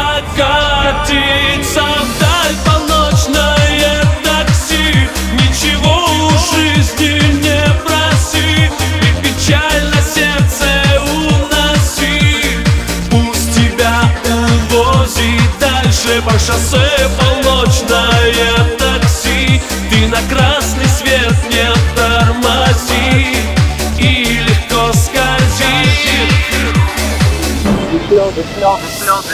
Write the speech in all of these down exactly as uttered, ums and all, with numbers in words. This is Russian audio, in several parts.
катится вдаль полночное такси. Ничего у жизни не проси, и печально сердце уноси. Пусть тебя увозит дальше по шоссе полночное такси. Ты на красный свет не тормози и легко скользи. Слезы, слезы, слезы.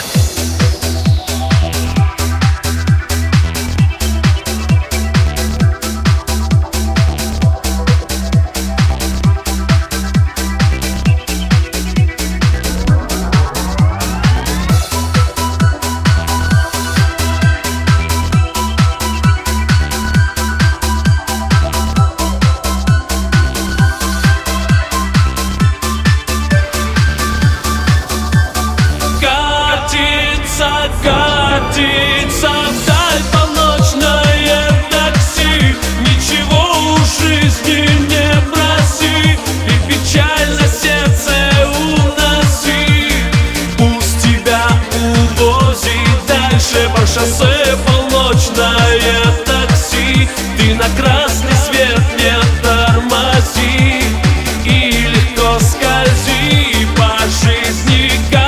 Катится вдаль полночное такси. Ничего у жизни не проси, и печально сердце уноси. Пусть тебя увозит дальше по шоссе полночное такси. Ты на красный свет не тормози и легко скользи по жизни.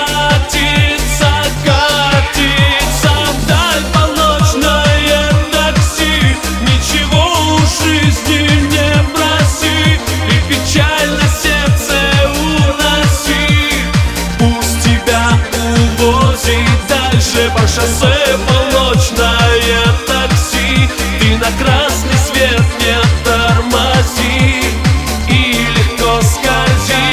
По шоссе полночное такси. Ты на красный свет не тормози и легко скользи.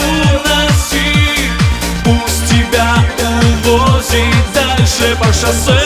По шоссе